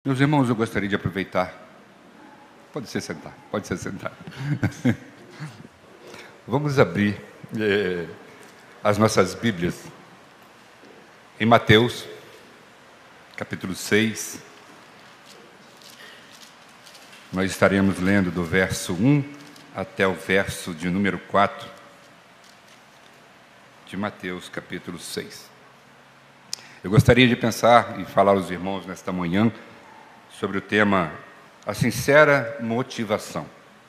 Meus irmãos, eu gostaria de aproveitar. Pode se sentar, pode se sentar. Vamos abrir as nossas Bíblias em Mateus, capítulo 6. Nós estaremos lendo do verso 1 até o verso de número 4 de Mateus, capítulo 6. Eu gostaria de pensar e falar aos irmãos nesta manhã sobre o tema a sincera motivação.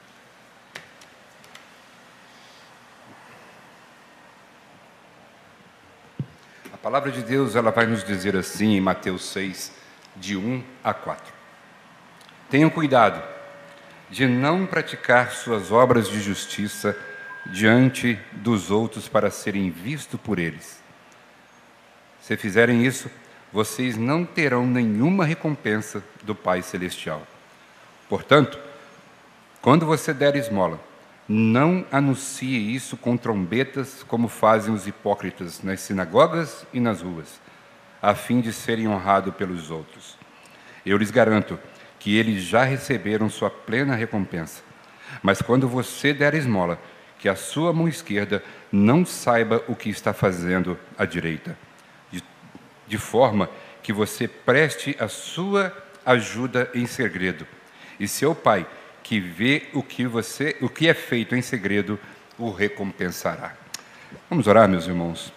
A palavra de Deus, ela vai nos dizer assim em Mateus 6, de 1 a 4. Tenham cuidado de não praticar suas obras de justiça diante dos outros para serem vistos por eles. Se fizerem isso, vocês não terão nenhuma recompensa do Pai Celestial. Portanto, quando você der esmola, não anuncie isso com trombetas como fazem os hipócritas nas sinagogas e nas ruas, a fim de serem honrados pelos outros. Eu lhes garanto que eles já receberam sua plena recompensa. Mas quando você der esmola, que a sua mão esquerda não saiba o que está fazendo à direita, de forma que você preste a sua ajuda em segredo. E seu Pai, que vê o que é feito em segredo, o recompensará. Vamos orar, meus irmãos.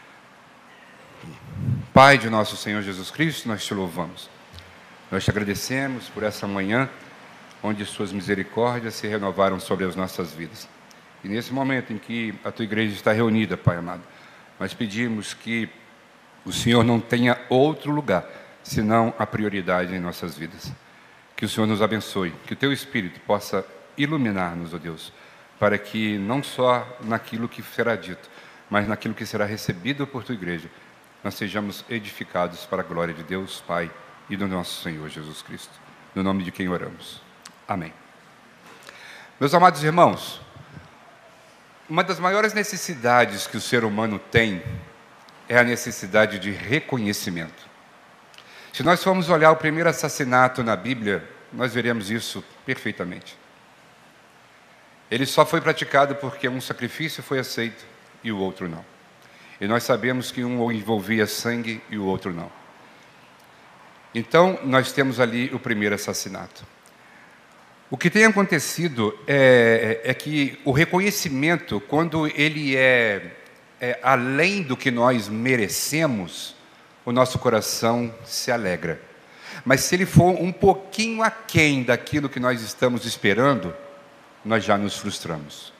Pai de nosso Senhor Jesus Cristo, nós te louvamos. Nós te agradecemos por essa manhã, onde suas misericórdias se renovaram sobre as nossas vidas. E nesse momento em que a tua igreja está reunida, Pai amado, nós pedimos que o Senhor não tenha outro lugar, senão a prioridade em nossas vidas. Que o Senhor nos abençoe, que o teu Espírito possa iluminar-nos, ó Deus, para que não só naquilo que será dito, mas naquilo que será recebido por tua igreja, nós sejamos edificados para a glória de Deus, Pai, e do nosso Senhor Jesus Cristo. No nome de quem oramos. Amém. Meus amados irmãos, uma das maiores necessidades que o ser humano tem é a necessidade de reconhecimento. Se nós formos olhar o primeiro assassinato na Bíblia, nós veremos isso perfeitamente. Ele só foi praticado porque um sacrifício foi aceito e o outro não. E nós sabemos que um envolvia sangue e o outro não. Então, nós temos ali o primeiro assassinato. O que tem acontecido é que o reconhecimento, quando ele é além do que nós merecemos, o nosso coração se alegra. Mas se ele for um pouquinho aquém daquilo que nós estamos esperando, nós já nos frustramos.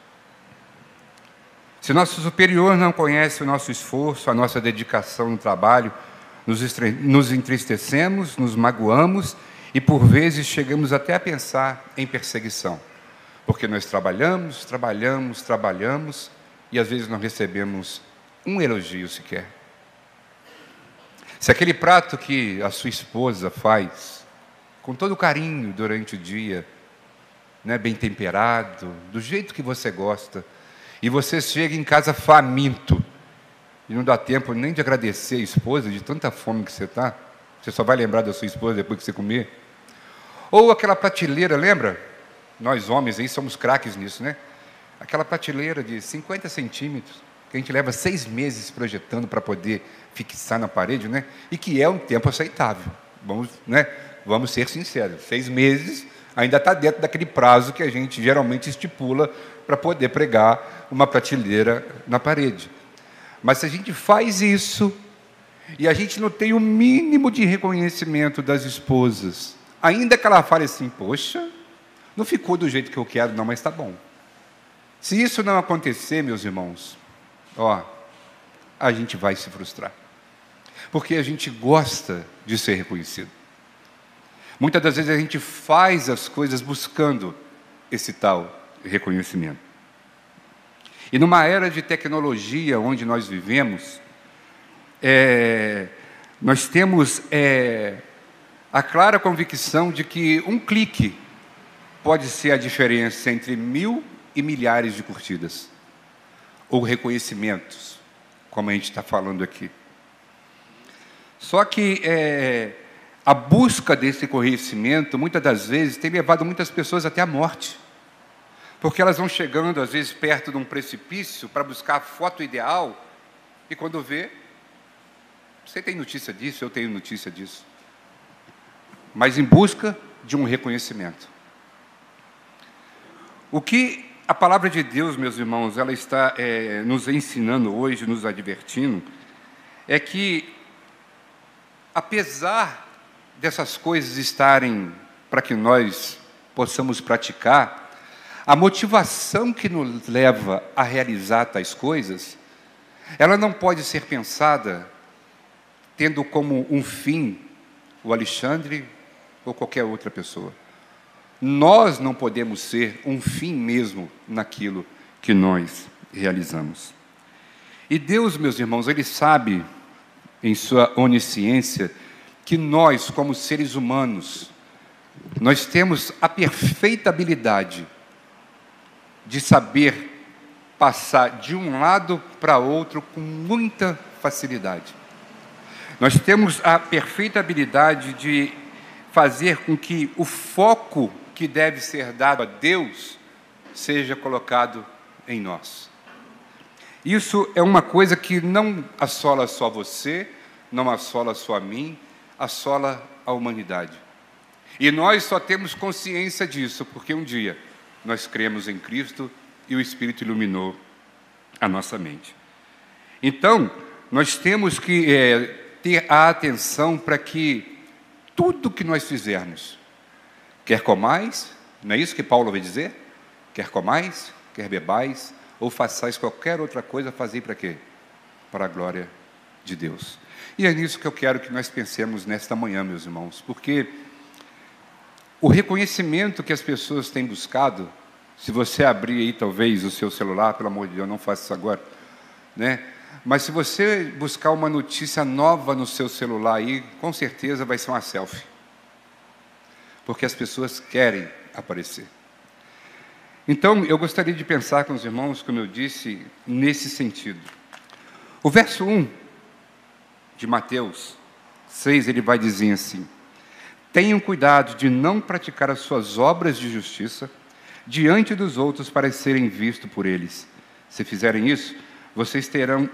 Se nosso superior não conhece o nosso esforço, a nossa dedicação no trabalho, nos entristecemos, nos magoamos e por vezes chegamos até a pensar em perseguição. Porque nós trabalhamos e às vezes não recebemos um elogio sequer. Se aquele prato que a sua esposa faz com todo carinho durante o dia, né, bem temperado, do jeito que você gosta, e você chega em casa faminto, e não dá tempo nem de agradecer a esposa, de tanta fome que você está, você só vai lembrar da sua esposa depois que você comer. Ou aquela prateleira, lembra? Nós homens aí somos craques nisso, né? Aquela prateleira de 50 centímetros, que a gente leva 6 meses projetando para poder fixar na parede, né? E que é um tempo aceitável. Vamos ser sinceros, 6 meses ainda está dentro daquele prazo que a gente geralmente estipula para poder pregar uma prateleira na parede. Mas se a gente faz isso e a gente não tem o mínimo de reconhecimento das esposas, ainda que ela fale assim, poxa, não ficou do jeito que eu quero, não, mas está bom. Se isso não acontecer, meus irmãos, a gente vai se frustrar. Porque a gente gosta de ser reconhecido. Muitas das vezes a gente faz as coisas buscando esse tal reconhecimento. E numa era de tecnologia onde nós vivemos, nós temos a clara convicção de que um clique pode ser a diferença entre 1000 e milhares de curtidas, ou reconhecimentos, como a gente está falando aqui. Só que A busca desse conhecimento, muitas das vezes, tem levado muitas pessoas até a morte. Porque elas vão chegando, às vezes, perto de um precipício para buscar a foto ideal, e quando vê, você tem notícia disso, eu tenho notícia disso. Mas em busca de um reconhecimento. O que a palavra de Deus, meus irmãos, ela está nos ensinando hoje, nos advertindo, é que, apesar dessas coisas estarem para que nós possamos praticar, a motivação que nos leva a realizar tais coisas, ela não pode ser pensada tendo como um fim o Alexandre ou qualquer outra pessoa. Nós não podemos ser um fim mesmo naquilo que nós realizamos. E Deus, meus irmãos, Ele sabe, em sua onisciência, que nós, como seres humanos, nós temos a perfeita habilidade de saber passar de um lado para outro com muita facilidade. Nós temos a perfeita habilidade de fazer com que o foco que deve ser dado a Deus seja colocado em nós. Isso é uma coisa que não assola só você, não assola só a mim, assola a humanidade. E nós só temos consciência disso porque um dia nós cremos em Cristo e o Espírito iluminou a nossa mente. Então, nós temos que ter a atenção para que tudo que nós fizermos, quer comais, não é isso que Paulo vai dizer? Quer comais, quer bebais, ou façais qualquer outra coisa, fazei para quê? Para a glória de Deus. E é nisso que eu quero que nós pensemos nesta manhã, meus irmãos, porque o reconhecimento que as pessoas têm buscado, se você abrir aí talvez o seu celular, pelo amor de Deus, não faça isso agora, né? Mas se você buscar uma notícia nova no seu celular aí, com certeza vai ser uma selfie. Porque as pessoas querem aparecer. Então, eu gostaria de pensar com os irmãos, como eu disse, nesse sentido. O verso 1 de Mateus 6, ele vai dizer assim: tenham cuidado de não praticar as suas obras de justiça diante dos outros para serem vistos por eles. Se fizerem isso, vocês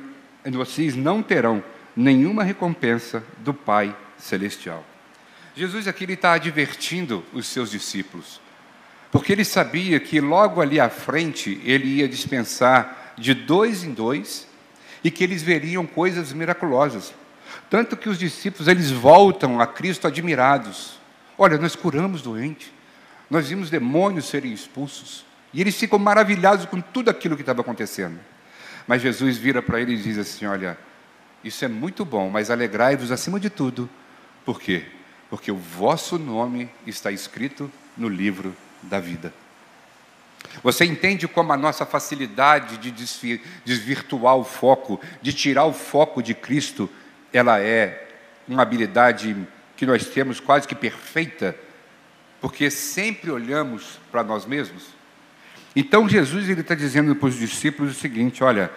não terão nenhuma recompensa do Pai Celestial. Jesus aqui está advertindo os seus discípulos, porque ele sabia que logo ali à frente ele ia dispensar de 2 em 2 e que eles veriam coisas miraculosas. Tanto que os discípulos eles voltam a Cristo admirados. Olha, nós curamos doente, nós vimos demônios serem expulsos, e eles ficam maravilhados com tudo aquilo que estava acontecendo. Mas Jesus vira para eles e diz assim: olha, isso é muito bom, mas alegrai-vos acima de tudo. Por quê? Porque o vosso nome está escrito no livro da vida. Você entende como a nossa facilidade de desvirtuar o foco, de tirar o foco de Cristo, ela é uma habilidade que nós temos quase que perfeita, porque sempre olhamos para nós mesmos? Então Jesus ele está dizendo para os discípulos o seguinte: olha,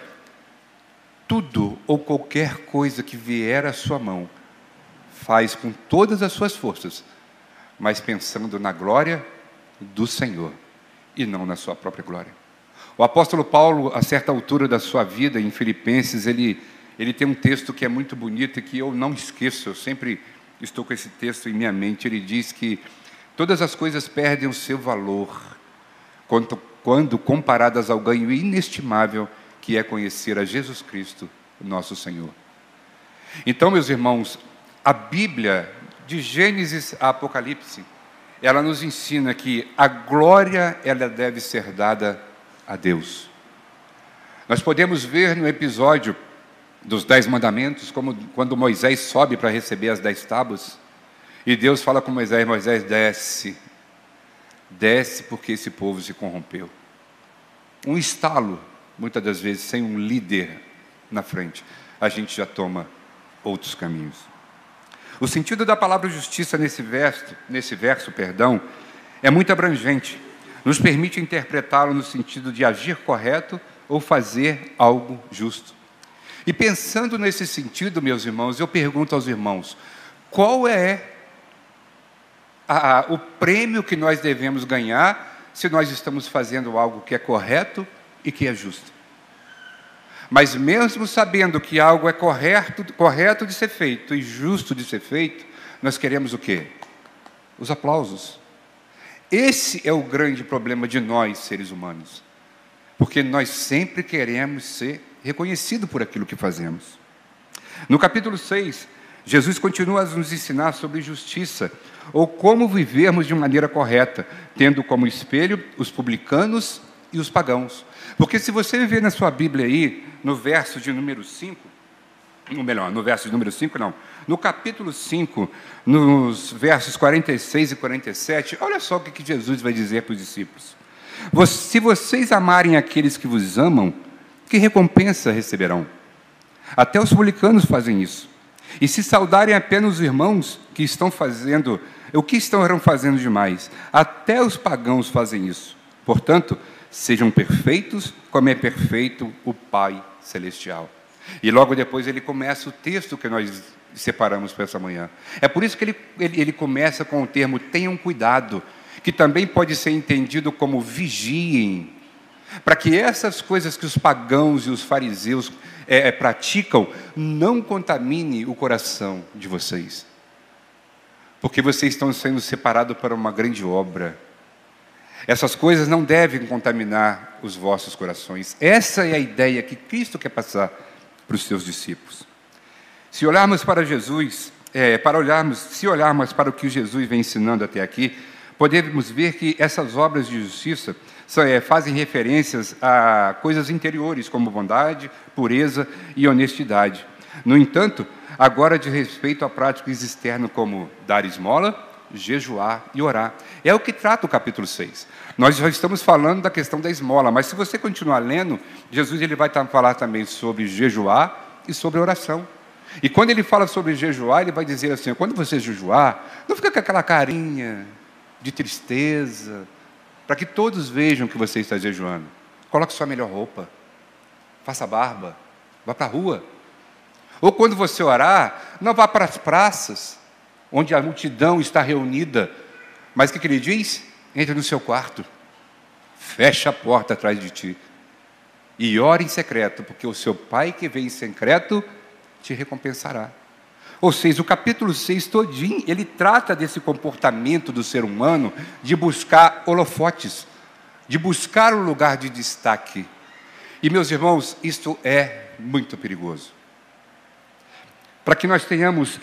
tudo ou qualquer coisa que vier à sua mão, faz com todas as suas forças, mas pensando na glória do Senhor e não na sua própria glória. O apóstolo Paulo, a certa altura da sua vida, em Filipenses, ele tem um texto que é muito bonito e que eu não esqueço, eu sempre estou com esse texto em minha mente. Ele diz que todas as coisas perdem o seu valor quando comparadas ao ganho inestimável que é conhecer a Jesus Cristo, nosso Senhor. Então, meus irmãos, a Bíblia, de Gênesis a Apocalipse, ela nos ensina que a glória ela deve ser dada a Deus. Nós podemos ver no episódio dos 10 mandamentos, como quando Moisés sobe para receber as 10 tábuas, e Deus fala com Moisés: Moisés, desce porque esse povo se corrompeu. Um estalo, muitas das vezes, sem um líder na frente, a gente já toma outros caminhos. O sentido da palavra justiça nesse verso, é muito abrangente. Nos permite interpretá-lo no sentido de agir correto ou fazer algo justo. E pensando nesse sentido, meus irmãos, eu pergunto aos irmãos: qual é o prêmio que nós devemos ganhar se nós estamos fazendo algo que é correto e que é justo. Mas mesmo sabendo que algo é correto de ser feito e justo de ser feito, nós queremos o quê? Os aplausos. Esse é o grande problema de nós, seres humanos. Porque nós sempre queremos ser reconhecidos por aquilo que fazemos. No capítulo 6, Jesus continua a nos ensinar sobre justiça, ou como vivermos de maneira correta, tendo como espelho os publicanos e os pagãos. Porque se você ver na sua Bíblia aí, no verso de número 5, ou melhor, no verso de número 5 não, no capítulo 5, nos versos 46 e 47, olha só o que Jesus vai dizer para os discípulos. Se vocês amarem aqueles que vos amam, que recompensa receberão? Até os publicanos fazem isso. E se saudarem apenas os irmãos que estão fazendo, o que estarão fazendo demais? Até os pagãos fazem isso. Portanto, sejam perfeitos, como é perfeito o Pai Celestial. E logo depois ele começa o texto que nós separamos para essa manhã. É por isso que ele começa com o termo tenham cuidado, que também pode ser entendido como vigiem, para que essas coisas que os pagãos e os fariseus praticam não contamine o coração de vocês. Porque vocês estão sendo separados para uma grande obra. Essas coisas não devem contaminar os vossos corações. Essa é a ideia que Cristo quer passar para os seus discípulos. Se olharmos para Jesus, se olharmos para o que Jesus vem ensinando até aqui, podemos ver que essas obras de justiça fazem referências a coisas interiores, como bondade, pureza e honestidade. No entanto, agora diz respeito a práticas externas como dar esmola, jejuar e orar. É o que trata o capítulo 6. Nós já estamos falando da questão da esmola, mas se você continuar lendo, Jesus ele vai falar também sobre jejuar e sobre oração. E quando ele fala sobre jejuar, ele vai dizer assim, quando você jejuar, não fica com aquela carinha de tristeza, para que todos vejam que você está jejuando. Coloque sua melhor roupa, faça barba, vá para a rua. Ou quando você orar, não vá para as praças, onde a multidão está reunida. Mas o que ele diz? Entre no seu quarto, fecha a porta atrás de ti e ore em secreto, porque o seu Pai que vem em secreto te recompensará. Ou seja, o capítulo 6 todinho, ele trata desse comportamento do ser humano de buscar holofotes, de buscar um lugar de destaque. E, meus irmãos, isto é muito perigoso. Para que nós tenhamos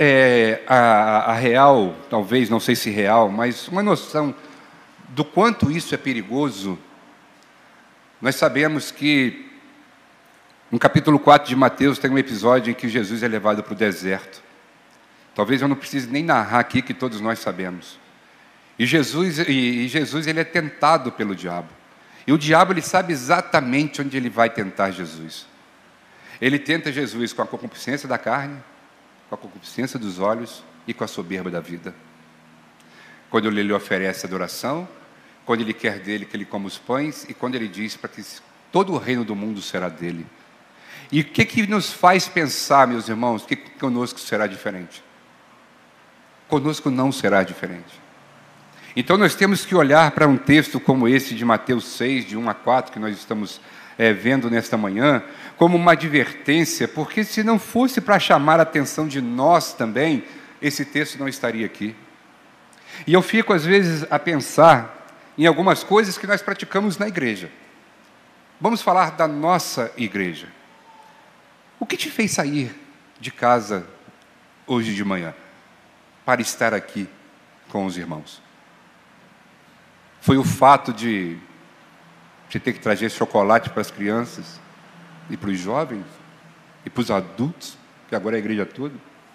a real, talvez, não sei se real, mas uma noção do quanto isso é perigoso, nós sabemos que no capítulo 4 de Mateus tem um episódio em que Jesus é levado para o deserto. Talvez eu não precise nem narrar aqui, que todos nós sabemos. E Jesus ele é tentado pelo diabo. E o diabo ele sabe exatamente onde ele vai tentar Jesus. Ele tenta Jesus com a concupiscência da carne, com a concupiscência dos olhos e com a soberba da vida. Quando ele lhe oferece adoração, quando ele quer dele que ele coma os pães e quando ele diz para que todo o reino do mundo será dele. E o que nos faz pensar, meus irmãos, que conosco será diferente? Conosco não será diferente. Então nós temos que olhar para um texto como esse de Mateus 6, de 1 a 4, que nós estamos vendo nesta manhã, como uma advertência, porque se não fosse para chamar a atenção de nós também, esse texto não estaria aqui. E eu fico às vezes a pensar em algumas coisas que nós praticamos na igreja. Vamos falar da nossa igreja. O que te fez sair de casa hoje de manhã para estar aqui com os irmãos? Foi o fato de ter que trazer chocolate para as crianças e para os jovens e para os adultos, que agora é a igreja toda?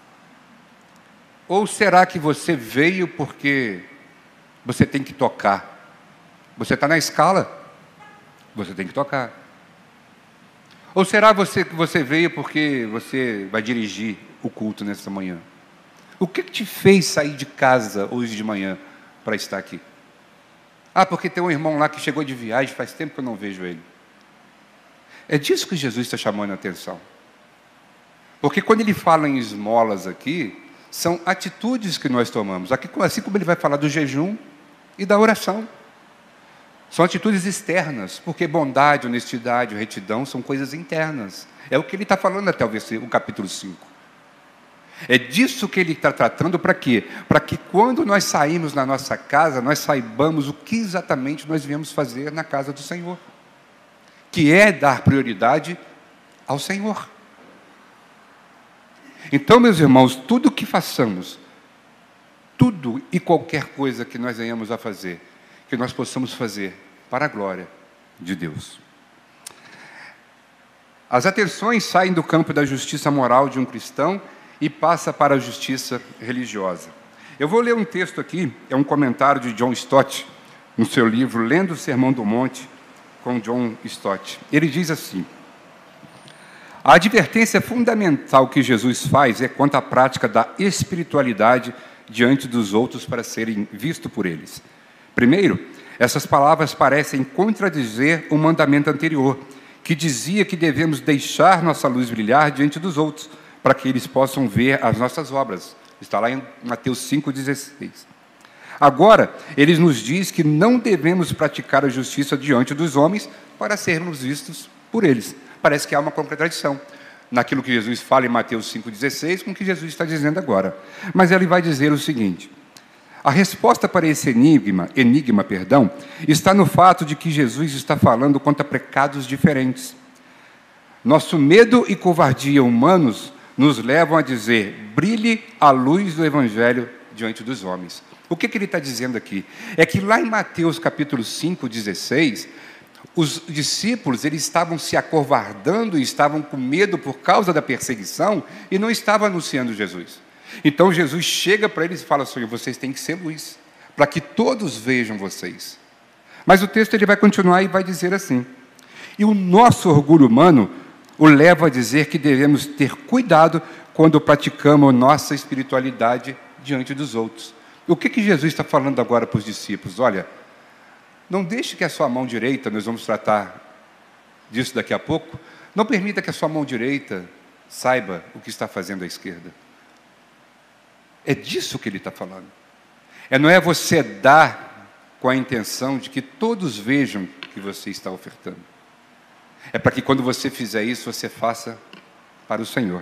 Ou será que você veio porque você tem que tocar? Você está na escala, você tem que tocar. Ou será que você veio porque você vai dirigir o culto nesta manhã? O que te fez sair de casa hoje de manhã para estar aqui? Porque tem um irmão lá que chegou de viagem, faz tempo que eu não vejo ele. É disso que Jesus está chamando a atenção. Porque quando ele fala em esmolas aqui, são atitudes que nós tomamos. Aqui, assim como ele vai falar do jejum e da oração. São atitudes externas, porque bondade, honestidade, retidão são coisas internas. É o que ele está falando até o capítulo 5. É disso que ele está tratando para quê? Para que quando nós sairmos na nossa casa, nós saibamos o que exatamente nós viemos fazer na casa do Senhor. Que é dar prioridade ao Senhor. Então, meus irmãos, tudo que façamos, tudo e qualquer coisa que nós venhamos a fazer, que nós possamos fazer para a glória de Deus. As atenções saem do campo da justiça moral de um cristão e passa para a justiça religiosa. Eu vou ler um texto aqui, é um comentário de John Stott, no seu livro Lendo o Sermão do Monte, com John Stott. Ele diz assim: a advertência fundamental que Jesus faz é quanto à prática da espiritualidade diante dos outros para serem vistos por eles. Primeiro, essas palavras parecem contradizer o mandamento anterior, que dizia que devemos deixar nossa luz brilhar diante dos outros, para que eles possam ver as nossas obras. Está lá em Mateus 5,16. Agora, ele nos diz que não devemos praticar a justiça diante dos homens para sermos vistos por eles. Parece que há uma contradição naquilo que Jesus fala em Mateus 5,16 com o que Jesus está dizendo agora. Mas ele vai dizer o seguinte: a resposta para esse enigma, está no fato de que Jesus está falando contra pecados diferentes. Nosso medo e covardia humanos nos levam a dizer: brilhe a luz do Evangelho diante dos homens. O que ele está dizendo aqui? É que lá em Mateus capítulo 5,16, os discípulos eles estavam se acovardando, estavam com medo por causa da perseguição e não estavam anunciando Jesus. Então Jesus chega para eles e fala assim: vocês têm que ser luz, para que todos vejam vocês. Mas o texto ele vai continuar e vai dizer assim: e o nosso orgulho humano o leva a dizer que devemos ter cuidado quando praticamos nossa espiritualidade diante dos outros. O que Jesus está falando agora para os discípulos? Olha, não deixe que a sua mão direita, nós vamos tratar disso daqui a pouco, não permita que a sua mão direita saiba o que está fazendo a esquerda. É disso que ele está falando. Não é você dar com a intenção de que todos vejam que você está ofertando. É para que quando você fizer isso, você faça para o Senhor.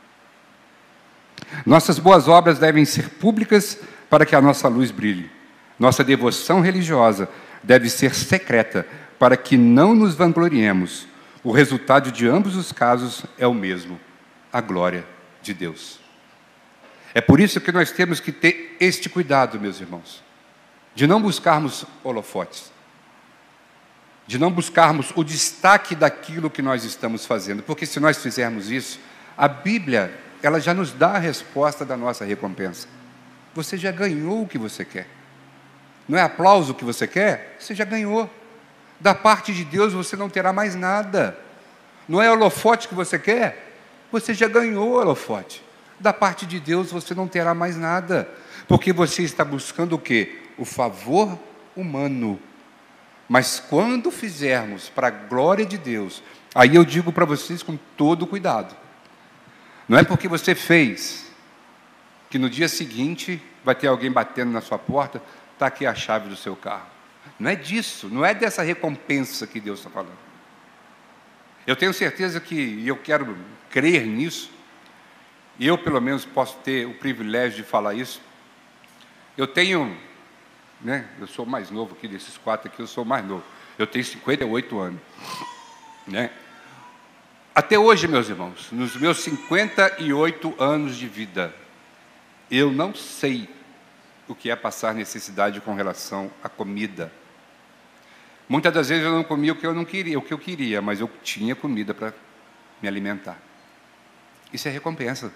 Nossas boas obras devem ser públicas para que a nossa luz brilhe. Nossa devoção religiosa deve ser secreta para que não nos vangloriemos. O resultado de ambos os casos é o mesmo: a glória de Deus. É por isso que nós temos que ter este cuidado, meus irmãos, de não buscarmos holofotes, de não buscarmos o destaque daquilo que nós estamos fazendo, porque se nós fizermos isso, a Bíblia, ela já nos dá a resposta da nossa recompensa. Você já ganhou o que você quer. Não é aplauso que você quer? Você já ganhou. Da parte de Deus você não terá mais nada. Não é holofote que você quer? Você já ganhou o holofote. Da parte de Deus você não terá mais nada. Porque você está buscando o quê? O favor humano. Mas quando fizermos para a glória de Deus, aí eu digo para vocês com todo cuidado. Não é porque você fez que no dia seguinte vai ter alguém batendo na sua porta: está aqui a chave do seu carro. Não é disso, não é dessa recompensa que Deus está falando. Eu tenho certeza que, e eu quero crer nisso, e eu pelo menos posso ter o privilégio de falar isso. Eu tenho, eu sou mais novo aqui desses quatro aqui, eu sou mais novo. Eu tenho 58 anos. Até hoje, meus irmãos, nos meus 58 anos de vida, eu não sei o que é passar necessidade com relação à comida. Muitas das vezes eu não comia o que eu não queria, o que eu queria, mas eu tinha comida para me alimentar. Isso é recompensa.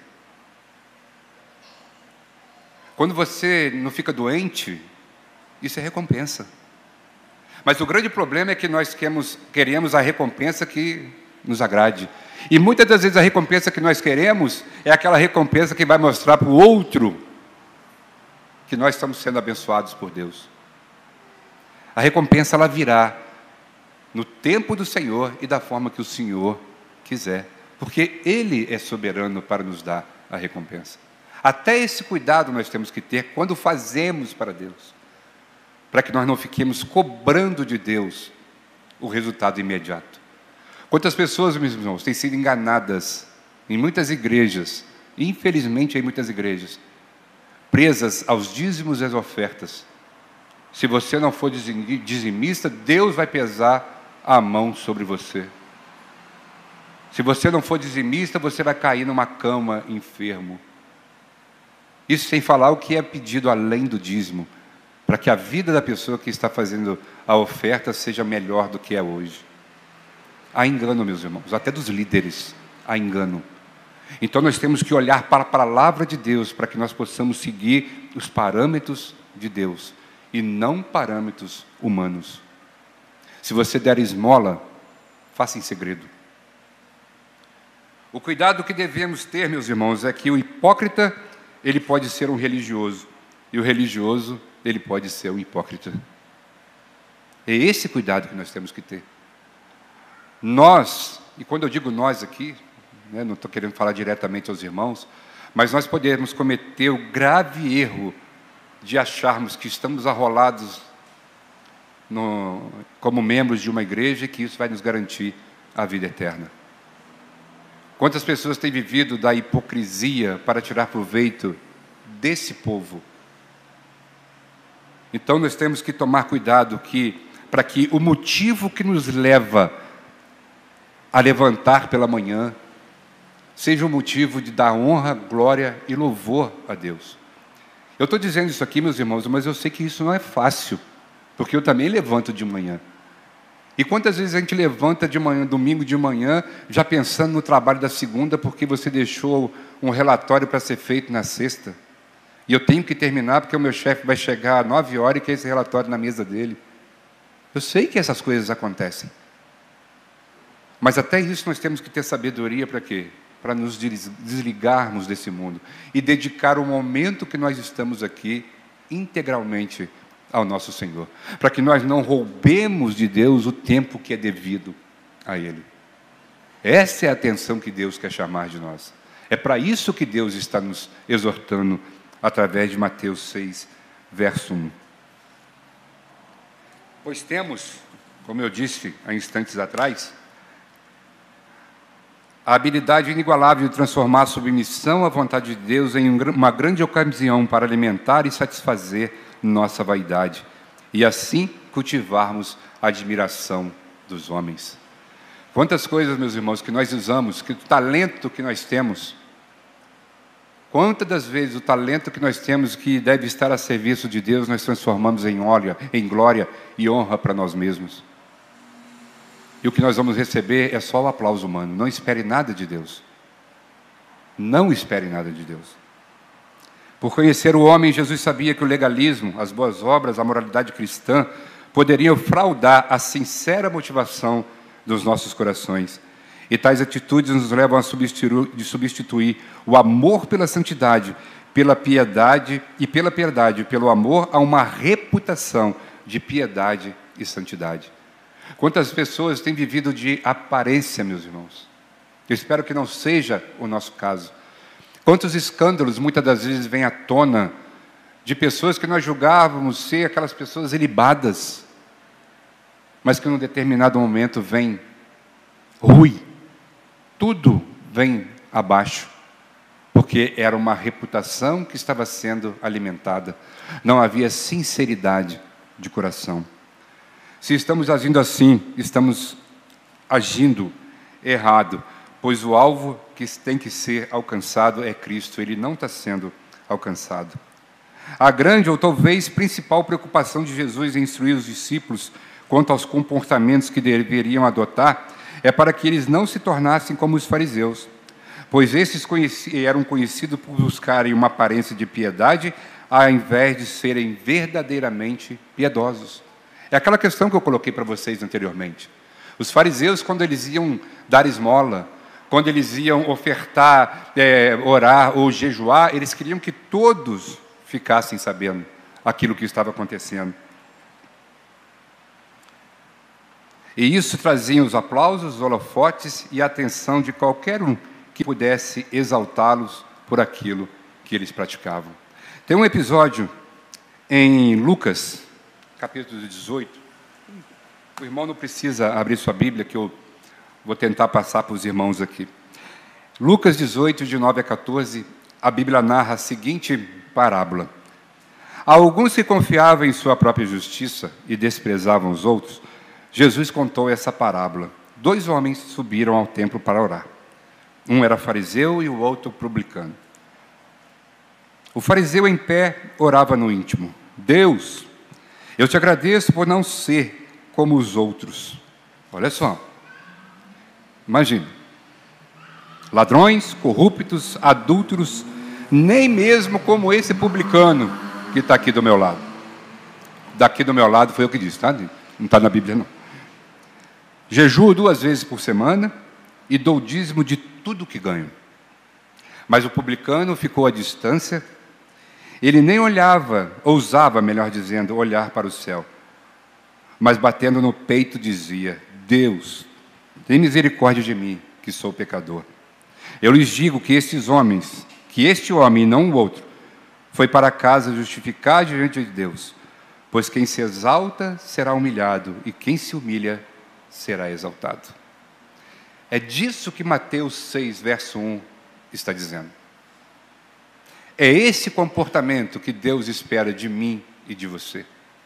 Quando você não fica doente, isso é recompensa. Mas o grande problema é que nós queremos a recompensa que nos agrade. E muitas das vezes a recompensa que nós queremos é aquela recompensa que vai mostrar para o outro que nós estamos sendo abençoados por Deus. A recompensa ela virá no tempo do Senhor e da forma que o Senhor quiser, porque Ele é soberano para nos dar a recompensa. Até esse cuidado nós temos que ter quando fazemos para Deus, para que nós não fiquemos cobrando de Deus o resultado imediato. Quantas pessoas, meus irmãos, têm sido enganadas em muitas igrejas, infelizmente em muitas igrejas, presas aos dízimos e às ofertas. Se você não for dizimista, Deus vai pesar a mão sobre você. Se você não for dizimista, você vai cair numa cama enfermo. Isso sem falar o que é pedido além do dízimo, para que a vida da pessoa que está fazendo a oferta seja melhor do que é hoje. Há engano, meus irmãos, até dos líderes, há engano. Então nós temos que olhar para a palavra de Deus, para que nós possamos seguir os parâmetros de Deus, e não parâmetros humanos. Se você der esmola, faça em segredo. O cuidado que devemos ter, meus irmãos, é que o hipócrita, ele pode ser um religioso, e o religioso, ele pode ser um hipócrita. É esse cuidado que nós temos que ter. Nós, e quando eu digo nós aqui, não estou querendo falar diretamente aos irmãos, mas nós podemos cometer o grave erro de acharmos que estamos arrolados como membros de uma igreja e que isso vai nos garantir a vida eterna. Quantas pessoas têm vivido da hipocrisia para tirar proveito desse povo? Então nós temos que tomar cuidado para que o motivo que nos leva a levantar pela manhã seja um motivo de dar honra, glória e louvor a Deus. Eu estou dizendo isso aqui, meus irmãos, mas eu sei que isso não é fácil, porque eu também levanto de manhã. E quantas vezes a gente levanta de manhã, domingo de manhã, já pensando no trabalho da segunda, porque você deixou um relatório para ser feito na sexta, e eu tenho que terminar porque o meu chefe vai chegar às 9 horas e quer esse relatório na mesa dele. Eu sei que essas coisas acontecem. Mas até isso nós temos que ter sabedoria para quê? Para nos desligarmos desse mundo e dedicar o momento que nós estamos aqui integralmente ao nosso Senhor, para que nós não roubemos de Deus o tempo que é devido a Ele. Essa é a atenção que Deus quer chamar de nós. É para isso que Deus está nos exortando através de Mateus 6, verso 1. Pois temos, como eu disse há instantes atrás, a habilidade inigualável de transformar a submissão à vontade de Deus em uma grande ocasião para alimentar e satisfazer nossa vaidade, e assim cultivarmos a admiração dos homens. Quantas coisas, meus irmãos, que nós usamos, que o talento que nós temos, quantas das vezes o talento que nós temos que deve estar a serviço de Deus, nós transformamos em glória e honra para nós mesmos. E o que nós vamos receber é só o aplauso humano. Não espere nada de Deus. Não espere nada de Deus. Por conhecer o homem, Jesus sabia que o legalismo, as boas obras, a moralidade cristã poderiam fraudar a sincera motivação dos nossos corações. E tais atitudes nos levam a substituir o amor pela santidade, pela piedade e pela piedade, pelo amor a uma reputação de piedade e santidade. Quantas pessoas têm vivido de aparência, meus irmãos? Eu espero que não seja o nosso caso. Quantos escândalos muitas das vezes vêm à tona de pessoas que nós julgávamos ser aquelas pessoas ilibadas, mas que num determinado momento vem ruim, tudo vem abaixo, porque era uma reputação que estava sendo alimentada, não havia sinceridade de coração. Se estamos agindo assim, estamos agindo errado, pois o alvo que tem que ser alcançado é Cristo, ele não está sendo alcançado. A grande ou talvez principal preocupação de Jesus em instruir os discípulos quanto aos comportamentos que deveriam adotar é para que eles não se tornassem como os fariseus, pois esses eram conhecidos por buscarem uma aparência de piedade ao invés de serem verdadeiramente piedosos. É aquela questão que eu coloquei para vocês anteriormente. Os fariseus, quando eles iam dar esmola, quando eles iam ofertar, orar ou jejuar, eles queriam que todos ficassem sabendo aquilo que estava acontecendo. E isso trazia os aplausos, os holofotes e a atenção de qualquer um que pudesse exaltá-los por aquilo que eles praticavam. Tem um episódio em Lucas, capítulo 18. O irmão não precisa abrir sua Bíblia, que eu vou tentar passar para os irmãos aqui. Lucas 18, de 9 a 14, a Bíblia narra a seguinte parábola. A alguns que confiavam em sua própria justiça e desprezavam os outros, Jesus contou essa parábola. 2 homens subiram ao templo para orar. Um era fariseu e o outro publicano. O fariseu em pé orava no íntimo. Deus, eu te agradeço por não ser como os outros. Olha só. Imagina. Ladrões, corruptos, adúlteros, nem mesmo como esse publicano que está aqui do meu lado. Daqui do meu lado foi eu que disse, tá? Não está na Bíblia, não. Jejuo 2 vezes por semana e dou dízimo de tudo que ganho. Mas o publicano ficou à distância. Ele nem olhava, ousava, melhor dizendo, olhar para o céu. Mas batendo no peito dizia, Deus, tem misericórdia de mim, que sou pecador. Eu lhes digo que este homem e não o outro, foi para casa justificar diante de Deus. Pois quem se exalta será humilhado, e quem se humilha será exaltado. É disso que Mateus 6, verso 1 está dizendo. É esse comportamento que Deus espera de mim e de você.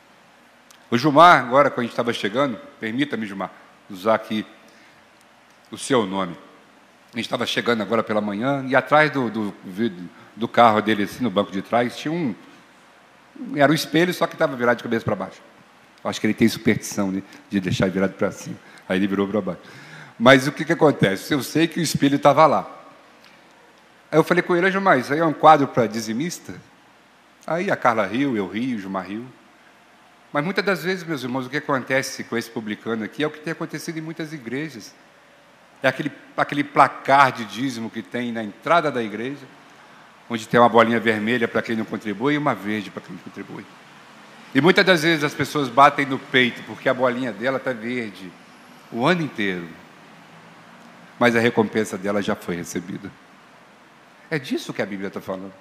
O Gilmar, agora quando a gente estava chegando, permita-me, Gilmar, usar aqui o seu nome. A gente estava chegando agora pela manhã, e atrás do carro dele, assim, no banco de trás, tinha era um espelho, só que estava virado de cabeça para baixo. Acho que ele tem superstição, né, de deixar virado para cima. Aí ele virou para baixo. Mas o que acontece? Eu sei que o espelho estava lá. Aí eu falei com ele, Gilmar, isso aí é um quadro para dizimista? Aí a Carla riu, eu rio, o Gilmar riu. Mas muitas das vezes, meus irmãos, o que acontece com esse publicano aqui é o que tem acontecido em muitas igrejas. É aquele placar de dízimo que tem na entrada da igreja, onde tem uma bolinha vermelha para quem não contribui e uma verde para quem contribui. E muitas das vezes as pessoas batem no peito porque a bolinha dela está verde o ano inteiro. Mas a recompensa dela já foi recebida. É disso que a Bíblia está falando.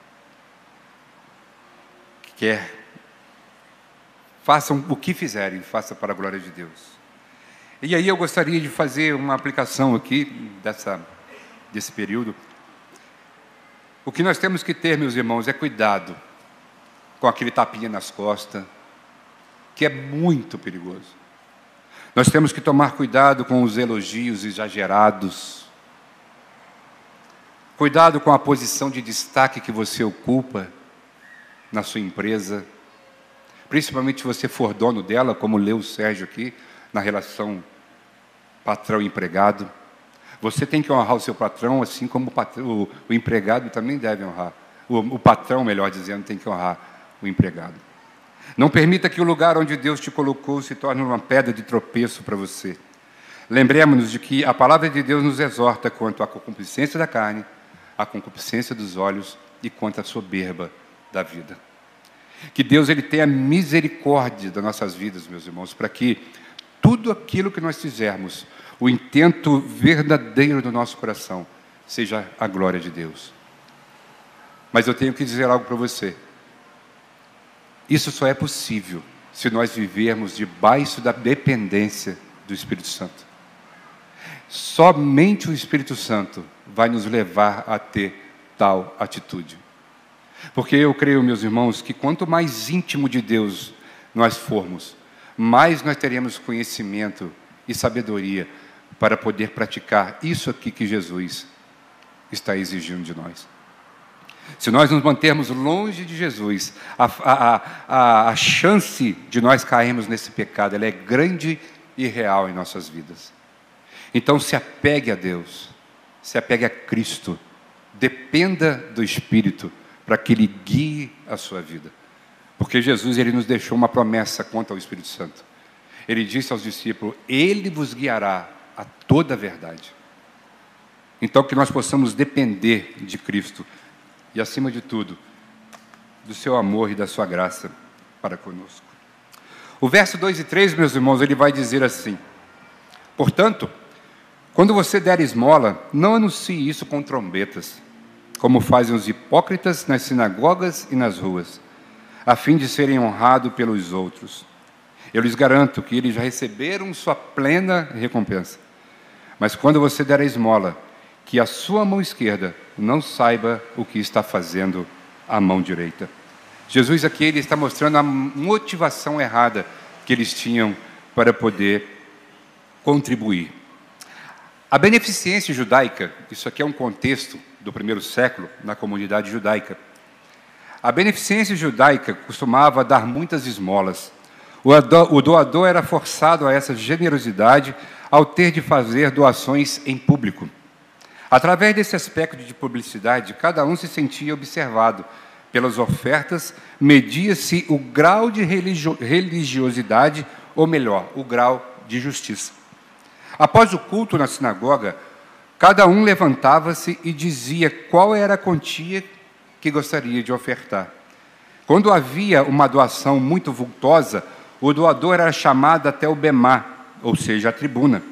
Façam o que fizerem, façam para a glória de Deus. E aí eu gostaria de fazer uma aplicação aqui desse período. O que nós temos que ter, meus irmãos, é cuidado com aquele tapinha nas costas, que é muito perigoso. Nós temos que tomar cuidado com os elogios exagerados. Cuidado com a posição de destaque que você ocupa na sua empresa, principalmente se você for dono dela, como leu o Sérgio aqui, na relação patrão-empregado. Você tem que honrar o seu patrão, assim como o empregado também deve honrar. O patrão, melhor dizendo, tem que honrar o empregado. Não permita que o lugar onde Deus te colocou se torne uma pedra de tropeço para você. Lembremos-nos de que a palavra de Deus nos exorta quanto à concupiscência da carne, à concupiscência dos olhos e quanto à soberba da vida. Que Deus ele tenha misericórdia das nossas vidas, meus irmãos, para que tudo aquilo que nós fizermos, o intento verdadeiro do nosso coração, seja a glória de Deus. Mas eu tenho que dizer algo para você. Isso só é possível se nós vivermos debaixo da dependência do Espírito Santo. Somente o Espírito Santo vai nos levar a ter tal atitude. Porque eu creio, meus irmãos, que quanto mais íntimo de Deus nós formos, mais nós teremos conhecimento e sabedoria para poder praticar isso aqui que Jesus está exigindo de nós. Se nós nos mantermos longe de Jesus, a chance de nós cairmos nesse pecado, ela é grande e real em nossas vidas. Então se apegue a Deus, se apegue a Cristo, dependa do Espírito para que Ele guie a sua vida. Porque Jesus ele nos deixou uma promessa quanto ao Espírito Santo. Ele disse aos discípulos, Ele vos guiará a toda a verdade. Então que nós possamos depender de Cristo e, acima de tudo, do seu amor e da sua graça para conosco. O verso 2 e 3, meus irmãos, ele vai dizer assim: portanto, quando você der esmola, não anuncie isso com trombetas, como fazem os hipócritas nas sinagogas e nas ruas, a fim de serem honrados pelos outros. Eu lhes garanto que eles já receberam sua plena recompensa. Mas quando você der a esmola, que a sua mão esquerda não saiba o que está fazendo a mão direita. Jesus aqui ele está mostrando a motivação errada que eles tinham para poder contribuir. A beneficência judaica, isso aqui é um contexto do primeiro século na comunidade judaica. A beneficência judaica costumava dar muitas esmolas. O doador era forçado a essa generosidade ao ter de fazer doações em público. Através desse aspecto de publicidade, cada um se sentia observado. Pelas ofertas, media-se o grau de religiosidade, ou melhor, o grau de justiça. Após o culto na sinagoga, cada um levantava-se e dizia qual era a quantia que gostaria de ofertar. Quando havia uma doação muito vultosa, o doador era chamado até o bemá, ou seja, a tribuna,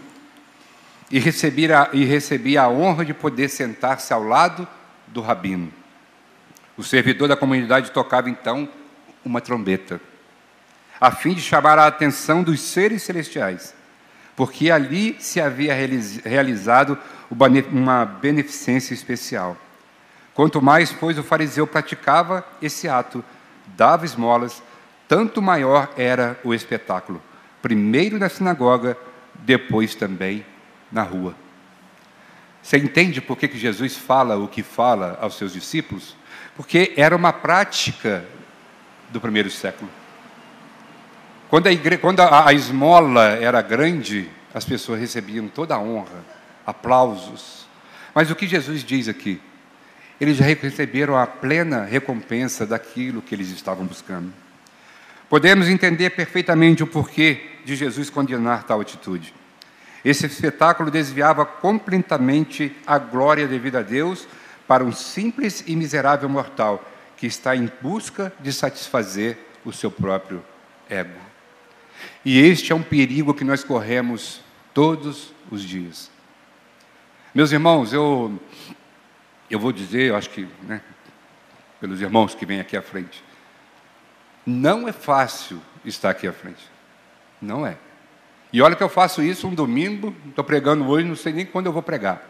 e recebia a honra de poder sentar-se ao lado do rabino. O servidor da comunidade tocava, então, uma trombeta, a fim de chamar a atenção dos seres celestiais, porque ali se havia realizado uma beneficência especial. Quanto mais, pois, o fariseu praticava esse ato, dava esmolas, tanto maior era o espetáculo. Primeiro na sinagoga, depois também na rua. Você entende por que Jesus fala o que fala aos seus discípulos? Porque era uma prática do primeiro século. Quando a esmola era grande, as pessoas recebiam toda a honra, aplausos. Mas o que Jesus diz aqui? Eles já receberam a plena recompensa daquilo que eles estavam buscando. Podemos entender perfeitamente o porquê de Jesus condenar tal atitude. Esse espetáculo desviava completamente a glória devida a Deus para um simples e miserável mortal que está em busca de satisfazer o seu próprio ego. E este é um perigo que nós corremos todos os dias. Meus irmãos, eu vou dizer, eu acho que, pelos irmãos que vêm aqui à frente, não é fácil estar aqui à frente. Não é. E olha que eu faço isso um domingo, estou pregando hoje, não sei nem quando eu vou pregar.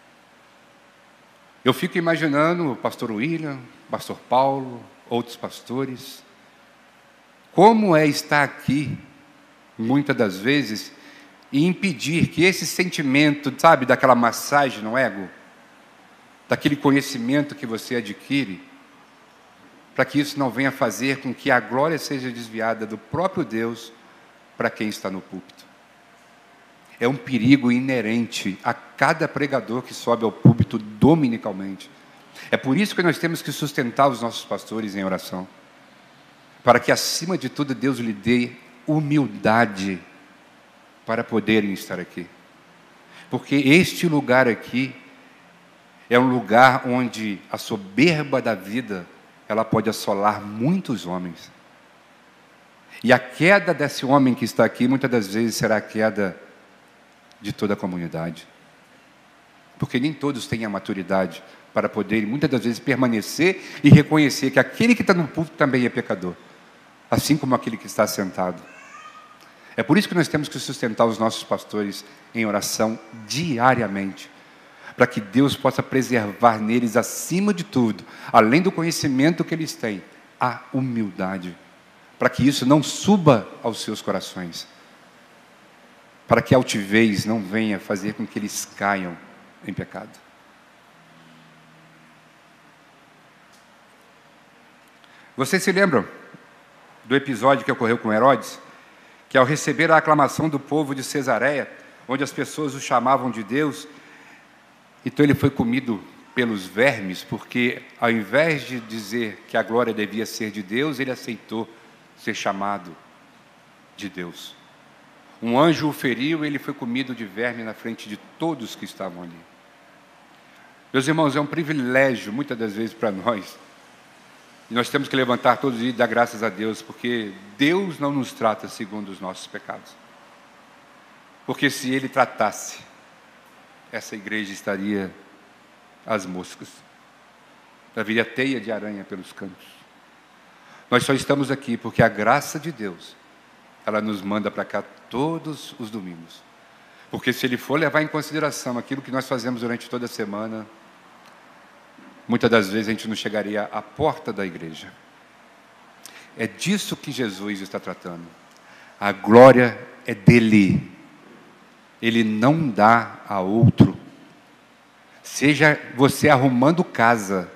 Eu fico imaginando o pastor William, o pastor Paulo, outros pastores, como é estar aqui, muitas das vezes, e impedir que esse sentimento, sabe, daquela massagem no ego, daquele conhecimento que você adquire, para que isso não venha fazer com que a glória seja desviada do próprio Deus para quem está no púlpito. É um perigo inerente a cada pregador que sobe ao púlpito dominicalmente. É por isso que nós temos que sustentar os nossos pastores em oração, para que, acima de tudo, Deus lhe dê humildade para poderem estar aqui. Porque este lugar aqui é um lugar onde a soberba da vida, ela pode assolar muitos homens. E a queda desse homem que está aqui, muitas das vezes, será a queda de toda a comunidade. Porque nem todos têm a maturidade para poderem, muitas das vezes, permanecer e reconhecer que aquele que está no púlpito também é pecador, assim como aquele que está sentado. É por isso que nós temos que sustentar os nossos pastores em oração diariamente, para que Deus possa preservar neles, acima de tudo, além do conhecimento que eles têm, a humildade, para que isso não suba aos seus corações, para que a altivez não venha fazer com que eles caiam em pecado. Vocês se lembram do episódio que ocorreu com Herodes? Que ao receber a aclamação do povo de Cesareia, onde as pessoas o chamavam de Deus, então ele foi comido pelos vermes, porque ao invés de dizer que a glória devia ser de Deus, ele aceitou ser chamado de Deus. Um anjo o feriu e ele foi comido de verme na frente de todos que estavam ali. Meus irmãos, é um privilégio, muitas das vezes, para nós. E nós temos que levantar todos os dias e dar graças a Deus, porque Deus não nos trata segundo os nossos pecados. Porque se Ele tratasse, essa igreja estaria às moscas. haveria teia de aranha pelos cantos. Nós só estamos aqui porque a graça de Deus, ela nos manda para cá todos os domingos. Porque se Ele for levar em consideração aquilo que nós fazemos durante toda a semana, muitas das vezes a gente não chegaria à porta da igreja. É disso que Jesus está tratando. A glória é dele. Ele não dá a outro. Seja você arrumando casa,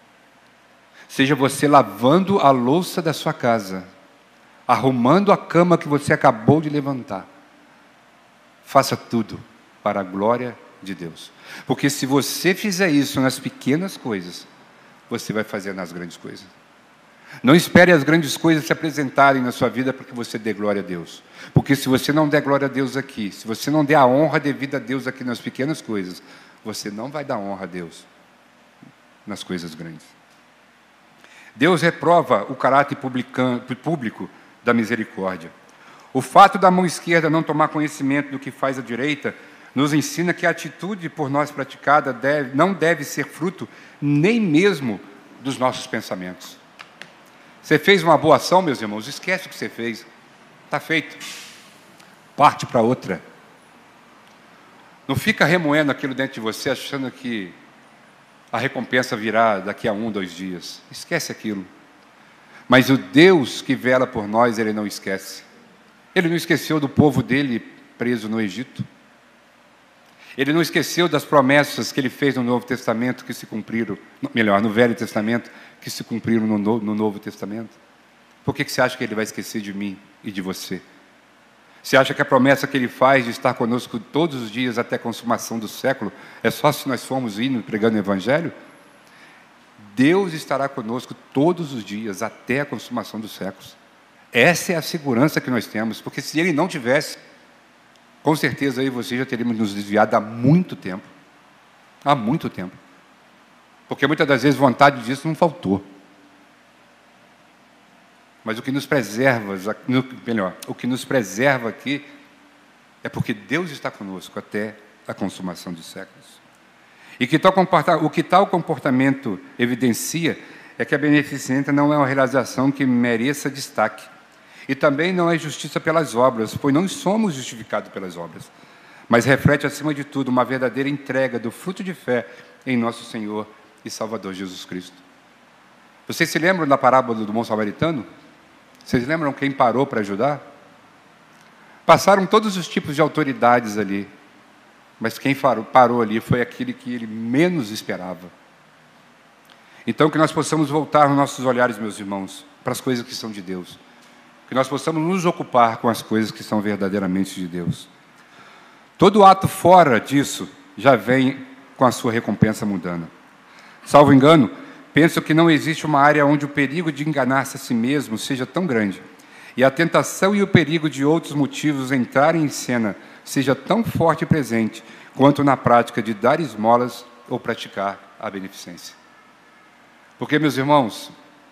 seja você lavando a louça da sua casa, arrumando a cama que você acabou de levantar, faça tudo para a glória de Deus. Porque se você fizer isso nas pequenas coisas, você vai fazer nas grandes coisas. Não espere as grandes coisas se apresentarem na sua vida para que você dê glória a Deus. Porque se você não der glória a Deus aqui, se você não der a honra devida a Deus aqui nas pequenas coisas, você não vai dar honra a Deus nas coisas grandes. Deus reprova o caráter público da misericórdia. O fato da mão esquerda não tomar conhecimento do que faz a direita nos ensina que a atitude por nós praticada não deve ser fruto nem mesmo dos nossos pensamentos. Você fez uma boa ação, meus irmãos, esquece o que você fez. Está feito. Parte para outra. Não fica remoendo aquilo dentro de você, achando que a recompensa virá daqui a 1, 2 dias. Esquece aquilo. Mas o Deus que vela por nós, Ele não esquece. Ele não esqueceu do povo dele preso no Egito. Ele não esqueceu das promessas que Ele fez no Novo Testamento, que se cumpriram, melhor, no Velho Testamento, que se cumpriram no Novo Testamento. Por que você acha que Ele vai esquecer de mim e de você? Você acha que a promessa que Ele faz de estar conosco todos os dias até a consumação do século é só se nós formos indo pregando o Evangelho? Deus estará conosco todos os dias até a consumação dos séculos. Essa é a segurança que nós temos, porque se Ele não tivesse, com certeza aí você já teríamos nos desviado há muito tempo. Há muito tempo. Porque muitas das vezes vontade disso não faltou. Mas o que nos preserva, o que nos preserva aqui é porque Deus está conosco até a consumação dos séculos. E o que tal comportamento evidencia é que a beneficência não é uma realização que mereça destaque. E também não é justiça pelas obras, pois não somos justificados pelas obras, mas reflete, acima de tudo, uma verdadeira entrega do fruto de fé em nosso Senhor e Salvador Jesus Cristo. Vocês se lembram da parábola do bom samaritano? Vocês lembram quem parou para ajudar? Passaram todos os tipos de autoridades ali, mas quem parou ali foi aquele que ele menos esperava. Então, que nós possamos voltar os nossos olhares, meus irmãos, para as coisas que são de Deus. Que nós possamos nos ocupar com as coisas que são verdadeiramente de Deus. Todo ato fora disso já vem com a sua recompensa mundana. Salvo engano, penso que não existe uma área onde o perigo de enganar-se a si mesmo seja tão grande, e a tentação e o perigo de outros motivos entrarem em cena seja tão forte e presente, quanto na prática de dar esmolas ou praticar a beneficência. Porque, meus irmãos,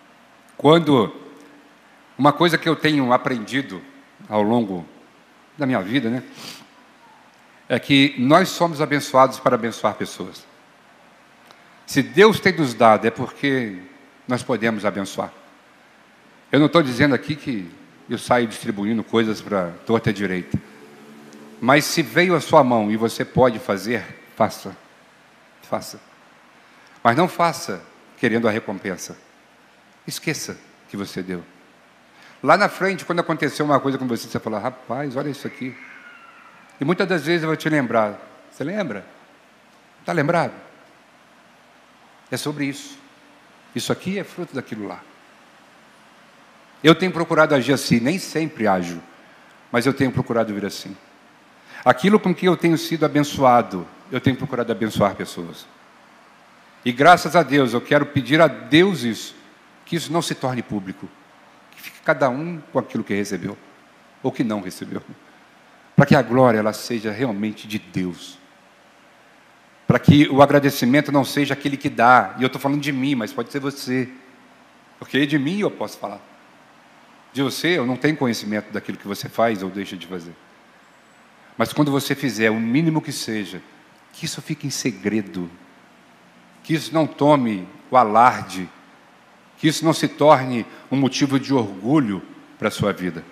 uma coisa que eu tenho aprendido ao longo da minha vida, né, é que nós somos abençoados para abençoar pessoas. Se Deus tem nos dado, é porque nós podemos abençoar. Eu não estou dizendo aqui que eu saio distribuindo coisas para torta e direita. Mas se veio a sua mão e você pode fazer, faça. Faça. Mas não faça querendo a recompensa. Esqueça que você deu. Lá na frente, quando aconteceu uma coisa com você, você fala, rapaz, olha isso aqui. E muitas das vezes eu vou te lembrar. Você lembra? Está lembrado? É sobre isso. Isso aqui é fruto daquilo lá. Eu tenho procurado agir assim, nem sempre ajo, mas eu tenho procurado vir assim. Aquilo com que eu tenho sido abençoado, eu tenho procurado abençoar pessoas. E graças a Deus, eu quero pedir a Deus isso, que isso não se torne público. Que fique cada um com aquilo que recebeu, ou que não recebeu. Para que a glória ela seja realmente de Deus. Para que o agradecimento não seja aquele que dá. E eu estou falando de mim, mas pode ser você. Porque de mim eu posso falar. De você eu não tenho conhecimento daquilo que você faz ou deixa de fazer. Mas quando você fizer, o mínimo que seja, que isso fique em segredo. Que isso não tome o alarde, que isso não se torne um motivo de orgulho para a sua vida.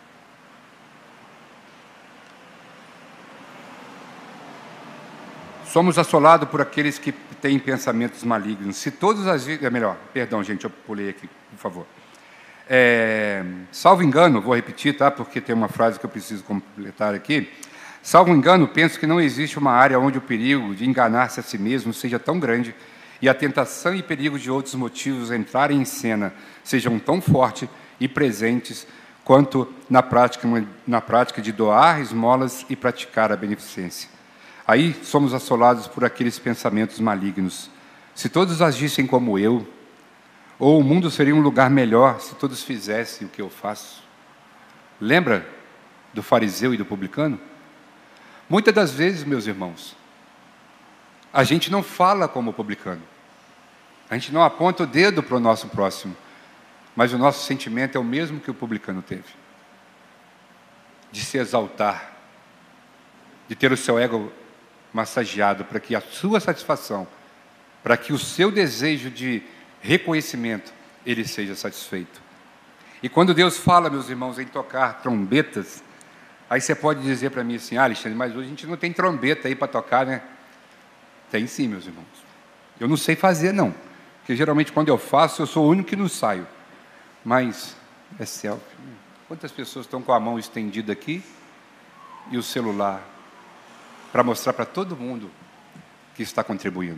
Somos assolados por aqueles que têm pensamentos malignos. Se todos as... perdão, gente, eu pulei aqui, por favor. Salvo engano, vou repetir, tá? Porque tem uma frase que eu preciso completar aqui. Salvo engano, penso que não existe uma área onde o perigo de enganar-se a si mesmo seja tão grande e a tentação e perigo de outros motivos entrarem em cena sejam tão fortes e presentes quanto na prática de doar esmolas e praticar a beneficência. Aí somos assolados por aqueles pensamentos malignos. Se todos agissem como eu, ou o mundo seria um lugar melhor se todos fizessem o que eu faço. Lembra do fariseu e do publicano? Muitas das vezes, meus irmãos, a gente não fala como o publicano. A gente não aponta o dedo para o nosso próximo. Mas o nosso sentimento é o mesmo que o publicano teve. De se exaltar. De ter o seu ego massageado para que a sua satisfação, para que o seu desejo de reconhecimento, ele seja satisfeito. E quando Deus fala, meus irmãos, em tocar trombetas, aí você pode dizer para mim assim, Alexandre, mas hoje a gente não tem trombeta aí para tocar, né? Tem sim, meus irmãos. Eu não sei fazer, não. Porque geralmente quando eu faço, eu sou o único que não saio. Mas é selfie. Quantas pessoas estão com a mão estendida aqui e o celular para mostrar para todo mundo que está contribuindo?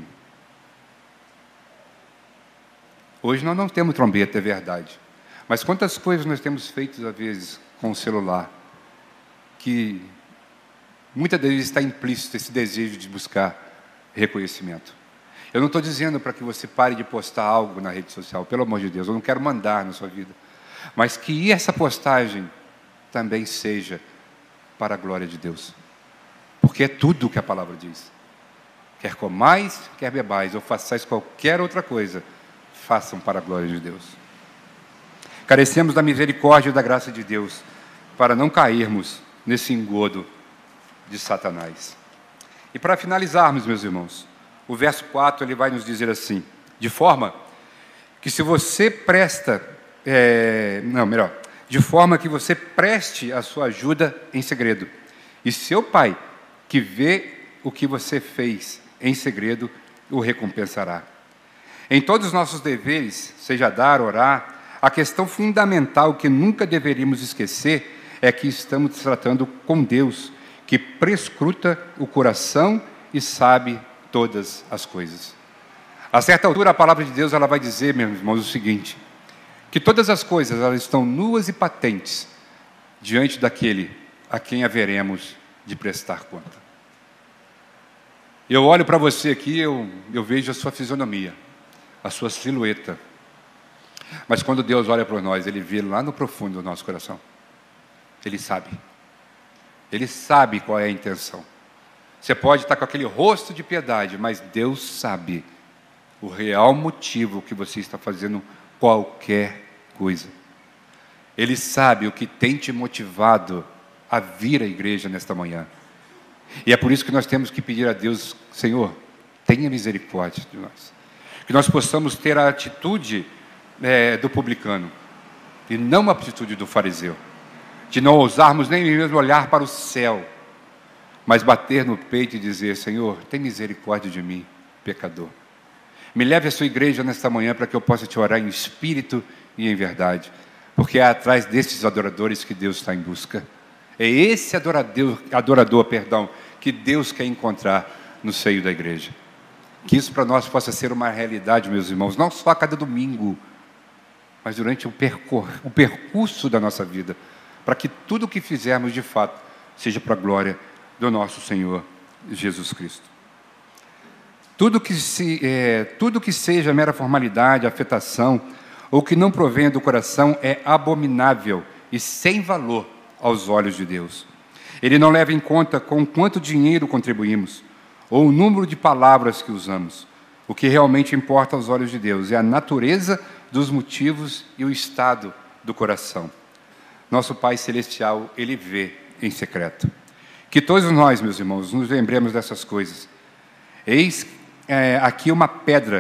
Hoje nós não temos trombeta, é verdade. Mas quantas coisas nós temos feito, às vezes, com o celular, que muitas vezes está implícito esse desejo de buscar reconhecimento. Eu não estou dizendo para que você pare de postar algo na rede social, pelo amor de Deus, eu não quero mandar na sua vida. Mas que essa postagem também seja para a glória de Deus. Porque é tudo o que a palavra diz. Quer comais, quer bebais, ou façais qualquer outra coisa, façam para a glória de Deus. Carecemos da misericórdia e da graça de Deus, para não cairmos nesse engodo de Satanás. E para finalizarmos, meus irmãos, o verso 4, ele vai nos dizer assim, de forma que se você de forma que você preste a sua ajuda em segredo. E seu Pai, que vê o que você fez em segredo, o recompensará. Em todos os nossos deveres, seja dar, orar, a questão fundamental que nunca deveríamos esquecer é que estamos tratando com Deus, que prescruta o coração e sabe todas as coisas. A certa altura, a palavra de Deus ela vai dizer, meus irmãos, o seguinte, que todas as coisas elas estão nuas e patentes diante daquele a quem haveremos de prestar conta. Eu olho para você aqui, eu vejo a sua fisionomia, a sua silhueta. Mas quando Deus olha para nós, Ele vê lá no profundo do nosso coração. Ele sabe. Ele sabe qual é a intenção. Você pode estar com aquele rosto de piedade, mas Deus sabe o real motivo que você está fazendo qualquer coisa. Ele sabe o que tem te motivado a vir à igreja nesta manhã. E é por isso que nós temos que pedir a Deus, Senhor, tenha misericórdia de nós. Que nós possamos ter a atitude do publicano e não a atitude do fariseu. De não ousarmos nem mesmo olhar para o céu, mas bater no peito e dizer, Senhor, tem misericórdia de mim, pecador. Me leve à sua igreja nesta manhã para que eu possa te orar em espírito e em verdade. Porque é atrás desses adoradores que Deus está em busca. É esse adorador, que Deus quer encontrar no seio da igreja. Que isso para nós possa ser uma realidade, meus irmãos, não só a cada domingo, mas durante o percurso da nossa vida, para que tudo o que fizermos de fato seja para a glória do nosso Senhor Jesus Cristo. Tudo que seja mera formalidade, afetação, ou que não provenha do coração é abominável e sem valor aos olhos de Deus. Ele não leva em conta com quanto dinheiro contribuímos, ou o número de palavras que usamos. O que realmente importa aos olhos de Deus é a natureza dos motivos e o estado do coração. Nosso Pai Celestial, Ele vê em secreto. Que todos nós, meus irmãos, nos lembremos dessas coisas. Eis aqui uma pedra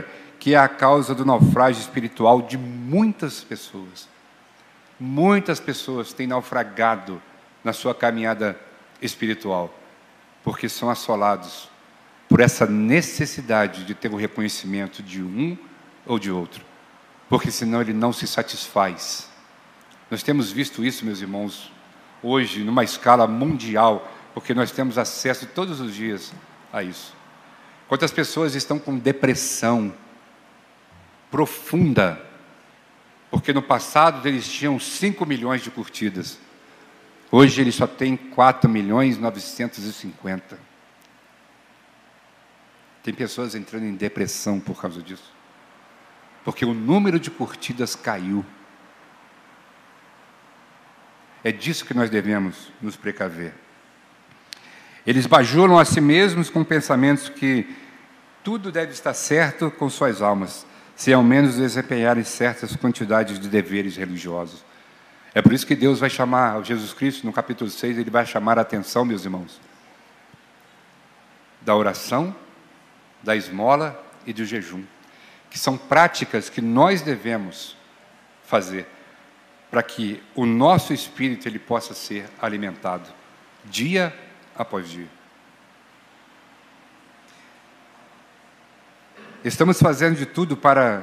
que é a causa do naufrágio espiritual de muitas pessoas. Muitas pessoas têm naufragado na sua caminhada espiritual, porque são assolados por essa necessidade de ter o reconhecimento de um ou de outro, porque senão ele não se satisfaz. Nós temos visto isso, meus irmãos, hoje, numa escala mundial, porque nós temos acesso todos os dias a isso. Quantas pessoas estão com depressão profunda, porque no passado eles tinham 5 milhões de curtidas. Hoje eles só têm 4.950.000. Tem pessoas entrando em depressão por causa disso, porque o número de curtidas caiu. É disso que nós devemos nos precaver. Eles bajulam a si mesmos com pensamentos que tudo deve estar certo com suas almas, se ao menos desempenharem certas quantidades de deveres religiosos. É por isso que Deus vai chamar, Jesus Cristo, no capítulo 6, ele vai chamar a atenção, meus irmãos, da oração, da esmola e do jejum, que são práticas que nós devemos fazer para que o nosso espírito ele possa ser alimentado dia após dia. Estamos fazendo de tudo para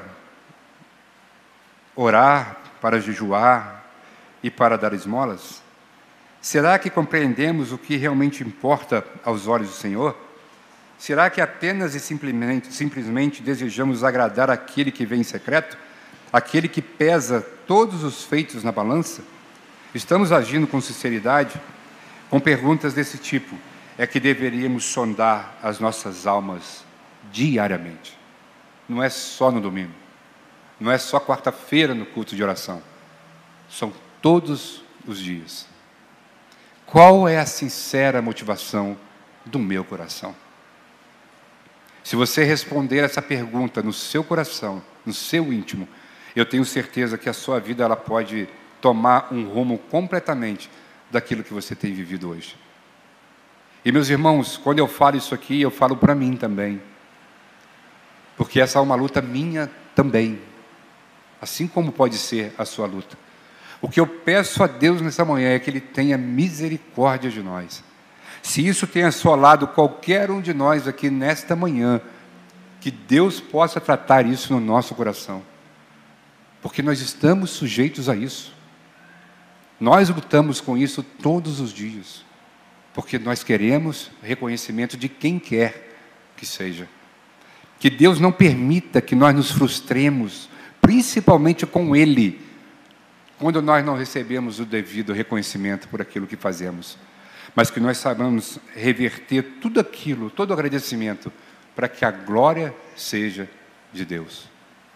orar, para jejuar e para dar esmolas? Será que compreendemos o que realmente importa aos olhos do Senhor? Será que apenas e simplesmente desejamos agradar aquele que vem em secreto? Aquele que pesa todos os feitos na balança? Estamos agindo com sinceridade? Com perguntas desse tipo, é que deveríamos sondar as nossas almas diariamente. Não é só no domingo, não é só quarta-feira no culto de oração, são todos os dias. Qual é a sincera motivação do meu coração? Se você responder essa pergunta no seu coração, no seu íntimo, eu tenho certeza que a sua vida ela pode tomar um rumo completamente daquilo que você tem vivido hoje. E meus irmãos, quando eu falo isso aqui, eu falo para mim também, porque essa é uma luta minha também, assim como pode ser a sua luta. O que eu peço a Deus nessa manhã é que Ele tenha misericórdia de nós. Se isso tem assolado qualquer um de nós aqui nesta manhã, que Deus possa tratar isso no nosso coração, porque nós estamos sujeitos a isso. Nós lutamos com isso todos os dias, porque nós queremos reconhecimento de quem quer que seja. Que Deus não permita que nós nos frustremos, principalmente com Ele, quando nós não recebemos o devido reconhecimento por aquilo que fazemos, mas que nós saibamos reverter tudo aquilo, todo o agradecimento, para que a glória seja de Deus.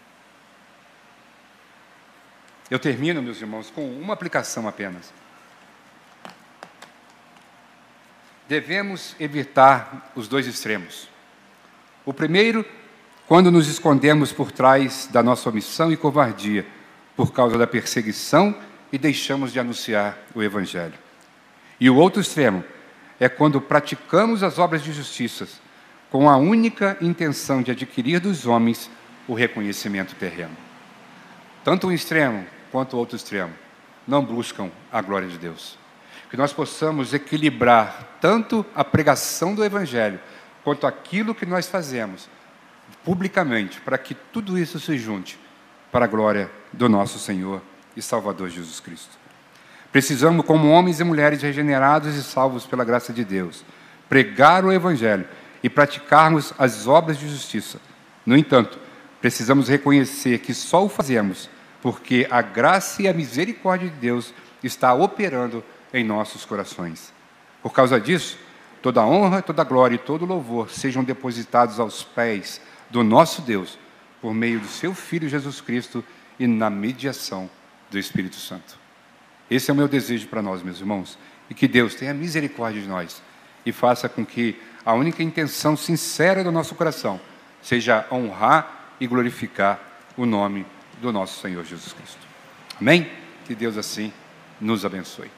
Eu termino, meus irmãos, com uma aplicação apenas. Devemos evitar os dois extremos. O primeiro, quando nos escondemos por trás da nossa omissão e covardia, por causa da perseguição e deixamos de anunciar o Evangelho. E o outro extremo é quando praticamos as obras de justiça com a única intenção de adquirir dos homens o reconhecimento terreno. Tanto um extremo quanto o outro extremo não buscam a glória de Deus. Que nós possamos equilibrar tanto a pregação do Evangelho quanto aquilo que nós fazemos publicamente, para que tudo isso se junte para a glória do nosso Senhor e Salvador Jesus Cristo. Precisamos, como homens e mulheres regenerados e salvos pela graça de Deus, pregar o Evangelho e praticarmos as obras de justiça. No entanto, precisamos reconhecer que só o fazemos porque a graça e a misericórdia de Deus está operando em nossos corações. Por causa disso, toda honra, toda glória e todo louvor sejam depositados aos pés do nosso Deus, por meio do seu Filho Jesus Cristo e na mediação do Espírito Santo. Esse é o meu desejo para nós, meus irmãos, e que Deus tenha misericórdia de nós e faça com que a única intenção sincera do nosso coração seja honrar e glorificar o nome do nosso Senhor Jesus Cristo. Amém? Que Deus assim nos abençoe.